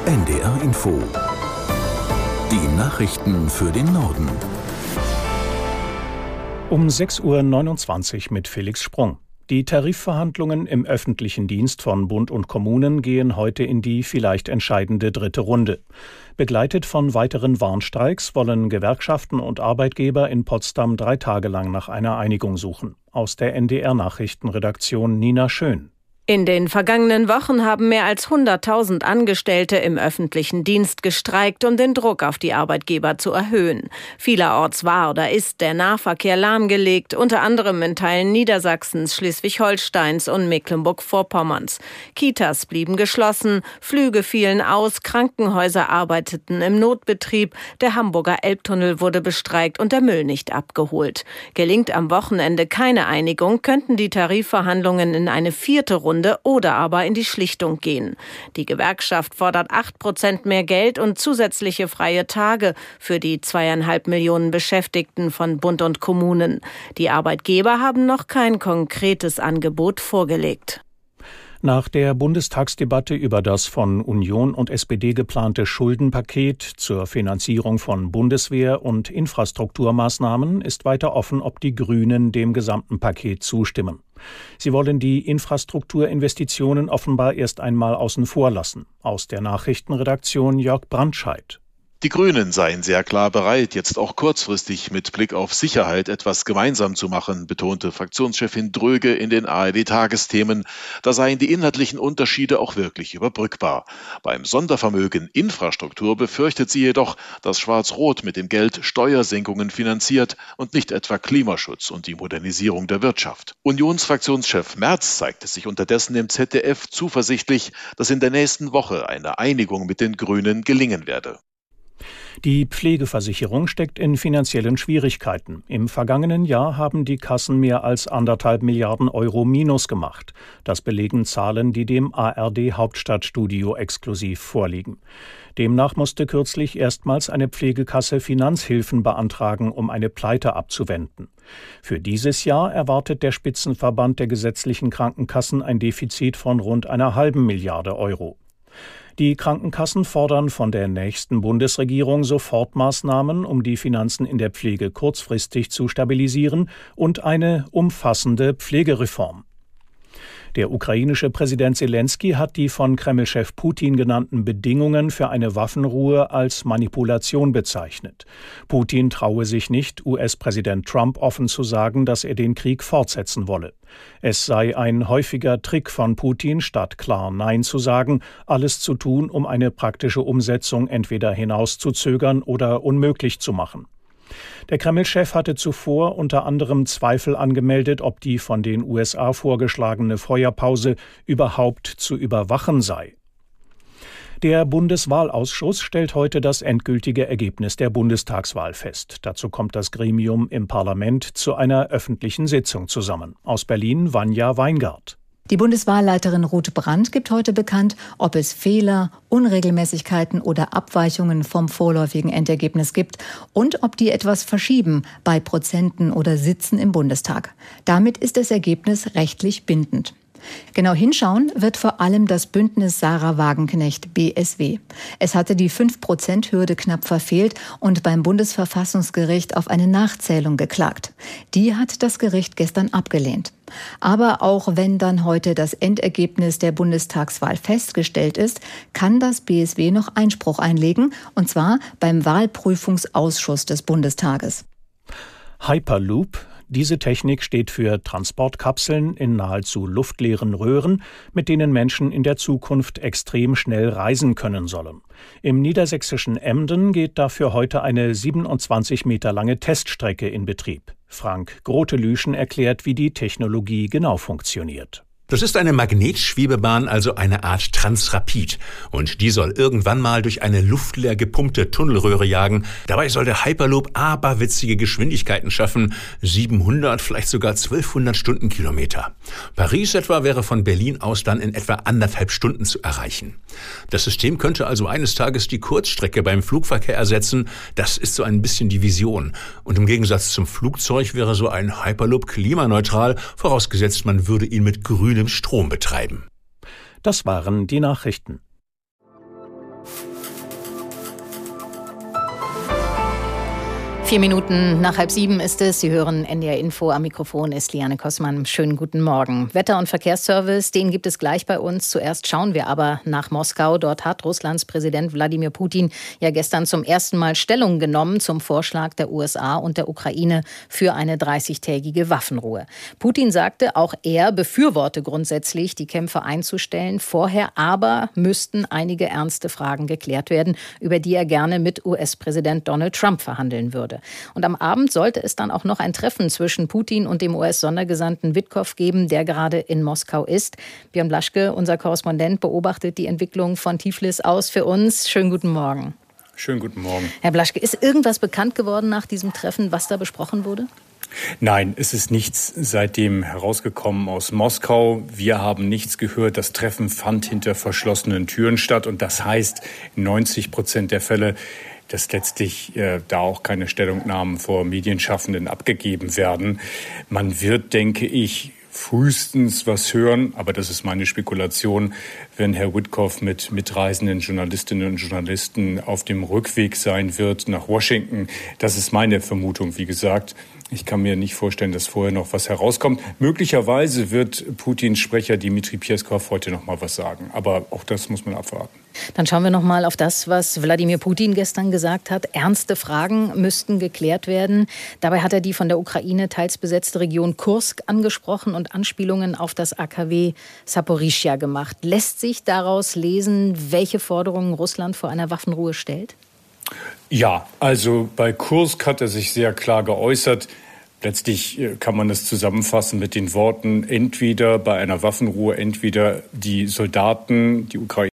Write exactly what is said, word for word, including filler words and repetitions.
N D R Info. Die Nachrichten für den Norden. Um sechs Uhr neunundzwanzig mit Felix Sprung. Die Tarifverhandlungen im öffentlichen Dienst von Bund und Kommunen gehen heute in die vielleicht entscheidende dritte Runde. Begleitet von weiteren Warnstreiks wollen Gewerkschaften und Arbeitgeber in Potsdam drei Tage lang nach einer Einigung suchen. Aus der N D R-Nachrichtenredaktion Nina Schön. In den vergangenen Wochen haben mehr als hunderttausend Angestellte im öffentlichen Dienst gestreikt, um den Druck auf die Arbeitgeber zu erhöhen. Vielerorts war oder ist der Nahverkehr lahmgelegt, unter anderem in Teilen Niedersachsens, Schleswig-Holsteins und Mecklenburg-Vorpommerns. Kitas blieben geschlossen, Flüge fielen aus, Krankenhäuser arbeiteten im Notbetrieb, der Hamburger Elbtunnel wurde bestreikt und der Müll nicht abgeholt. Gelingt am Wochenende keine Einigung, könnten die Tarifverhandlungen in eine vierte Runde oder aber in die Schlichtung gehen. Die Gewerkschaft fordert acht Prozent mehr Geld und zusätzliche freie Tage für die zweieinhalb Millionen Beschäftigten von Bund und Kommunen. Die Arbeitgeber haben noch kein konkretes Angebot vorgelegt. Nach der Bundestagsdebatte über das von Union und S P D geplante Schuldenpaket zur Finanzierung von Bundeswehr- und Infrastrukturmaßnahmen ist weiter offen, ob die Grünen dem gesamten Paket zustimmen. Sie wollen die Infrastrukturinvestitionen offenbar erst einmal außen vor lassen. Aus der Nachrichtenredaktion Jörg Brandscheid. Die Grünen seien sehr klar bereit, jetzt auch kurzfristig mit Blick auf Sicherheit etwas gemeinsam zu machen, betonte Fraktionschefin Dröge in den A R D-Tagesthemen. Da seien die inhaltlichen Unterschiede auch wirklich überbrückbar. Beim Sondervermögen Infrastruktur befürchtet sie jedoch, dass Schwarz-Rot mit dem Geld Steuersenkungen finanziert und nicht etwa Klimaschutz und die Modernisierung der Wirtschaft. Unionsfraktionschef Merz zeigte sich unterdessen im Z D F zuversichtlich, dass in der nächsten Woche eine Einigung mit den Grünen gelingen werde. Die Pflegeversicherung steckt in finanziellen Schwierigkeiten. Im vergangenen Jahr haben die Kassen mehr als anderthalb Milliarden Euro Minus gemacht. Das belegen Zahlen, die dem A R D-Hauptstadtstudio exklusiv vorliegen. Demnach musste kürzlich erstmals eine Pflegekasse Finanzhilfen beantragen, um eine Pleite abzuwenden. Für dieses Jahr erwartet der Spitzenverband der gesetzlichen Krankenkassen ein Defizit von rund einer halben Milliarde Euro. Die Krankenkassen fordern von der nächsten Bundesregierung Sofortmaßnahmen, um die Finanzen in der Pflege kurzfristig zu stabilisieren und eine umfassende Pflegereform. Der ukrainische Präsident Selenskyj hat die von Kreml-Chef Putin genannten Bedingungen für eine Waffenruhe als Manipulation bezeichnet. Putin traue sich nicht, U S-Präsident Trump offen zu sagen, dass er den Krieg fortsetzen wolle. Es sei ein häufiger Trick von Putin, statt klar Nein zu sagen, alles zu tun, um eine praktische Umsetzung entweder hinauszuzögern oder unmöglich zu machen. Der Kreml-Chef hatte zuvor unter anderem Zweifel angemeldet, ob die von den U S A vorgeschlagene Feuerpause überhaupt zu überwachen sei. Der Bundeswahlausschuss stellt heute das endgültige Ergebnis der Bundestagswahl fest. Dazu kommt das Gremium im Parlament zu einer öffentlichen Sitzung zusammen. Aus Berlin Vanja Weingart. Die Bundeswahlleiterin Ruth Brandt gibt heute bekannt, ob es Fehler, Unregelmäßigkeiten oder Abweichungen vom vorläufigen Endergebnis gibt und ob die etwas verschieben bei Prozenten oder Sitzen im Bundestag. Damit ist das Ergebnis rechtlich bindend. Genau hinschauen wird vor allem das Bündnis Sarah Wagenknecht B S W. Es hatte die fünf Prozent Hürde knapp verfehlt und beim Bundesverfassungsgericht auf eine Nachzählung geklagt. Die hat das Gericht gestern abgelehnt. Aber auch wenn dann heute das Endergebnis der Bundestagswahl festgestellt ist, kann das B S W noch Einspruch einlegen, und zwar beim Wahlprüfungsausschuss des Bundestages. Hyperloop. Diese Technik steht für Transportkapseln in nahezu luftleeren Röhren, mit denen Menschen in der Zukunft extrem schnell reisen können sollen. Im niedersächsischen Emden geht dafür heute eine siebenundzwanzig Meter lange Teststrecke in Betrieb. Frank Grotelüschen erklärt, wie die Technologie genau funktioniert. Das ist eine Magnetschwebebahn, also eine Art Transrapid. Und die soll irgendwann mal durch eine luftleer gepumpte Tunnelröhre jagen. Dabei soll der Hyperloop aberwitzige Geschwindigkeiten schaffen. siebenhundert, vielleicht sogar zwölfhundert Stundenkilometer. Paris etwa wäre von Berlin aus dann in etwa anderthalb Stunden zu erreichen. Das System könnte also eines Tages die Kurzstrecke beim Flugverkehr ersetzen. Das ist so ein bisschen die Vision. Und im Gegensatz zum Flugzeug wäre so ein Hyperloop klimaneutral, vorausgesetzt man würde ihn mit grünem Strom betreiben. Das waren die Nachrichten. Vier Minuten nach halb sieben ist es. Sie hören N D R Info. Am Mikrofon ist Liane Kossmann. Schönen guten Morgen. Wetter- und Verkehrsservice, den gibt es gleich bei uns. Zuerst schauen wir aber nach Moskau. Dort hat Russlands Präsident Wladimir Putin ja gestern zum ersten Mal Stellung genommen zum Vorschlag der U S A und der Ukraine für eine dreißigtägige Waffenruhe. Putin sagte, auch er befürworte grundsätzlich, die Kämpfe einzustellen. Vorher aber müssten einige ernste Fragen geklärt werden, über die er gerne mit U S-Präsident Donald Trump verhandeln würde. Und am Abend sollte es dann auch noch ein Treffen zwischen Putin und dem U S-Sondergesandten Witkow geben, der gerade in Moskau ist. Björn Blaschke, unser Korrespondent, beobachtet die Entwicklung von Tiflis aus für uns. Schönen guten Morgen. Schönen guten Morgen. Herr Blaschke, ist irgendwas bekannt geworden nach diesem Treffen, was da besprochen wurde? Nein, es ist nichts seitdem herausgekommen aus Moskau. Wir haben nichts gehört. Das Treffen fand hinter verschlossenen Türen statt. Und das heißt, in neunzig Prozent der Fälle, dass letztlich äh, da auch keine Stellungnahmen vor Medienschaffenden abgegeben werden. Man wird, denke ich, frühestens was hören, aber das ist meine Spekulation, wenn Herr Witkow mit mitreisenden Journalistinnen und Journalisten auf dem Rückweg sein wird nach Washington. Das ist meine Vermutung, wie gesagt. Ich kann mir nicht vorstellen, dass vorher noch was herauskommt. Möglicherweise wird Putins Sprecher Dmitri Peskov heute noch mal was sagen. Aber auch das muss man abwarten. Dann schauen wir noch mal auf das, was Wladimir Putin gestern gesagt hat. Ernste Fragen müssten geklärt werden. Dabei hat er die von der Ukraine teils besetzte Region Kursk angesprochen und Anspielungen auf das A K W Saporischschja gemacht. Lässt sich daraus lesen, welche Forderungen Russland vor einer Waffenruhe stellt? Ja, also bei Kursk hat er sich sehr klar geäußert. Letztlich kann man es zusammenfassen mit den Worten, entweder bei einer Waffenruhe, entweder die Soldaten, die Ukraine,